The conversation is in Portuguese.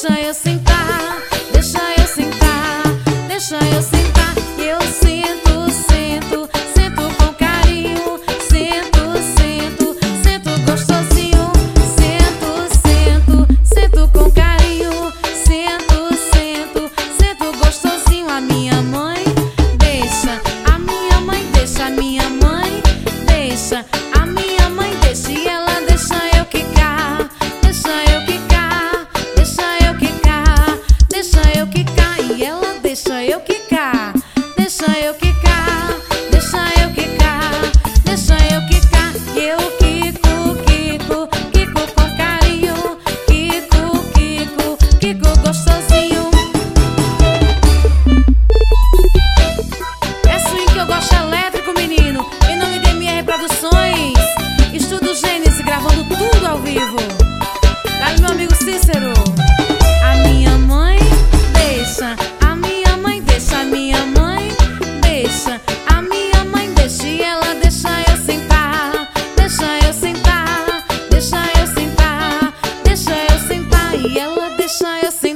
deixa eu sentar, deixa eu sentar, deixa eu sentar. Eu sento, sento, sento com carinho, sento, sento, sento gostosinho, sento, sento, sento com carinho, sento, sento, sento gostosinho. A minha mãe deixa, a minha mãe deixa, a minha mãe deixa, a minha mãe deixa e ela deixa eu quicar, deixa eu quicar, deixa eu quicar, deixa eu quicar e ela deixa eu quicar, deixa eu quicar, deixa eu quicar, deixa eu quicar. Eu quico, quico, quico com carinho, quico, quico, quico gostosinho. É swing que eu gosto elétrico, menino. Em nome de MR Produções, Estudo Gênesis, gravando tudo ao vivo. Dá-lhe meu amigo Cícero. A minha mãe deixa, a minha mãe deixa, a minha mãe deixa, a minha mãe deixa e ela deixa eu sentar, deixa eu sentar, deixa eu sentar, deixa eu sentar e ela deixa eu sentar.